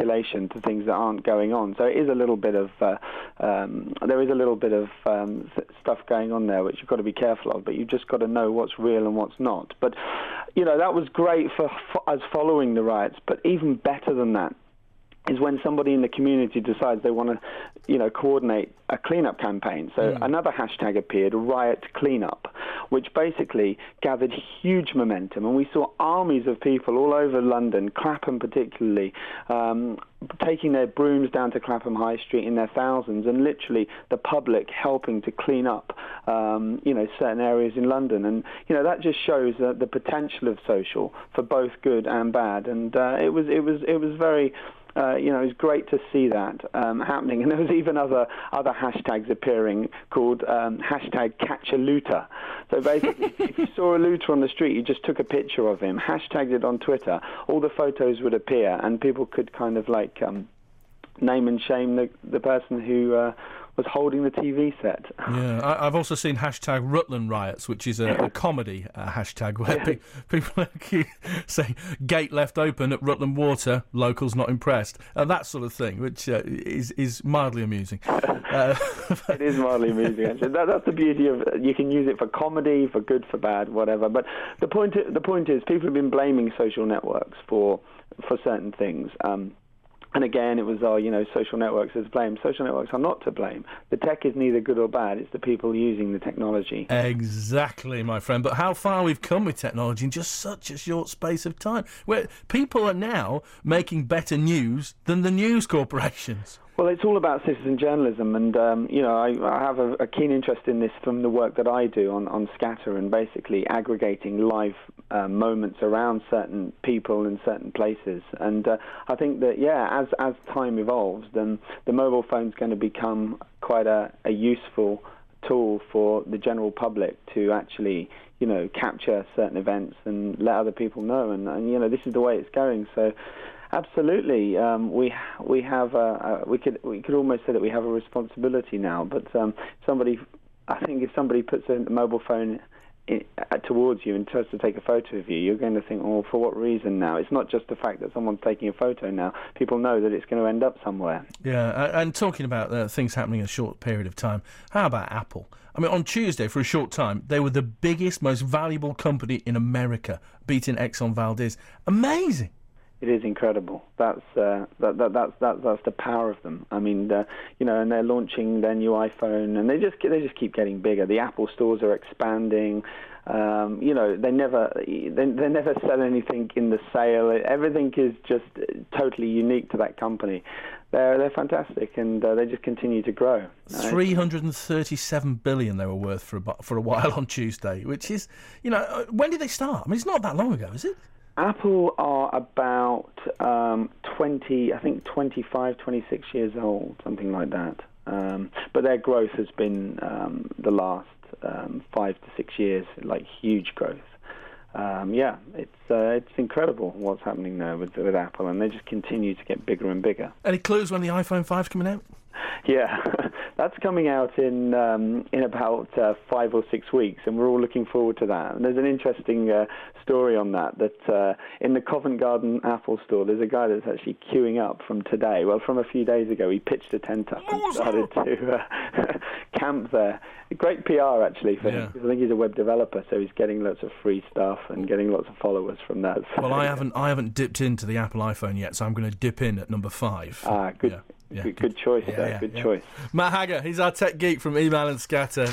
speculation to things that aren't going on. So it is a little bit of there is a little bit of stuff going on there which you've got to be careful of, but you've just got to know what's real and what's not. But that was great for us following the riots, but even better than that is when somebody in the community decides they want to, coordinate a cleanup campaign. So another hashtag appeared, Riot Cleanup, which basically gathered huge momentum. And we saw armies of people all over London, Clapham particularly, taking their brooms down to Clapham High Street in their thousands, and literally the public helping to clean up, certain areas in London. And, that just shows the potential of social for both good and bad. And it was very... it was great to see that happening. And there was even other hashtags appearing called hashtag catch a looter. So basically, if you saw a looter on the street, you just took a picture of him, hashtagged it on Twitter, all the photos would appear, and people could kind of name and shame the person who was holding the TV set. Yeah, I've also seen hashtag Rutland Riots, which is a comedy hashtag where people say gate left open at Rutland Water, locals not impressed, that sort of thing, which is mildly amusing. It is mildly amusing, actually. That's the beauty of it. You can use it for comedy, for good, for bad, whatever. But the point is, people have been blaming social networks for certain things. And again, it was, social networks is to blame. Social networks are not to blame. The tech is neither good or bad. It's the people using the technology. Exactly, my friend. But how far we've come with technology in just such a short space of time, where people are now making better news than the news corporations. Well, it's all about citizen journalism, and I have a keen interest in this from the work that I do on Scatter, and basically aggregating live moments around certain people and certain places. And I think that as time evolves, then the mobile phone's going to become quite a useful tool for the general public to actually capture certain events and let other people know. And this is the way it's going. So. Absolutely, we could almost say that we have a responsibility now. But if somebody puts a mobile phone towards you and tries to take a photo of you, you're going to think, well, for what reason now? It's not just the fact that someone's taking a photo now. People know that it's going to end up somewhere. Yeah, and talking about things happening in a short period of time, how about Apple? I mean, on Tuesday, for a short time, they were the biggest, most valuable company in America, beating Exxon Valdez. Amazing. It is incredible. That's the power of them. I mean, and they're launching their new iPhone, and they just keep getting bigger. The Apple stores are expanding. They never sell anything in the sale. Everything is just totally unique to that company. They're fantastic, and they just continue to grow. $337 billion they were worth for a while on Tuesday, which is, when did they start? I mean, it's not that long ago, is it? Apple are about 25, 26 years old, something like that. But their growth has been the last 5 to 6 years, like huge growth. It's incredible what's happening there with Apple, and they just continue to get bigger and bigger. Any clues when the iPhone 5's coming out? Yeah, that's coming out in about 5 or 6 weeks, and we're all looking forward to that. And there's an interesting story on that in the Covent Garden Apple store, there's a guy that's actually queuing up from a few days ago. He pitched a tent up and started to camp there. Great PR, actually, for him, because I think he's a web developer, so he's getting lots of free stuff and getting lots of followers from that. So, well, I haven't dipped into the Apple iPhone yet, so I'm going to dip in at number 5. Good choice, Good choice. Matt Hagger, he's our tech geek from Email and Scatter.